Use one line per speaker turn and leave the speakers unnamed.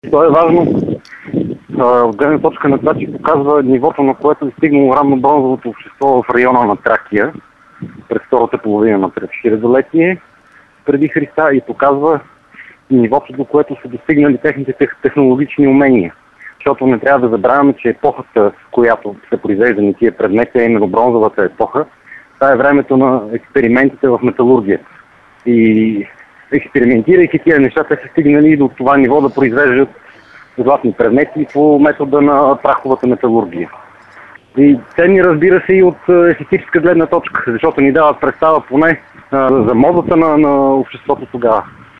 То е важно от гледна точка на това, че показва нивото, на което е стигнало ранно-бронзовото общество в района на Тракия през втората половина на хилядолетие преди Христа и показва нивото, до което са достигнали техните технологични умения. Защото не трябва да забравяме, че епохата, в която са произвеждани тия предмети, е именно бронзовата епоха. Това е времето на експериментите в металургията. И експериментирайки тия неща, те са стигнали до това ниво да произвеждат златни предмети по метода на праховата металургия. И ценни, разбира се, и от естетическа гледна точка, защото ни дават представа поне за модата на обществото тогава.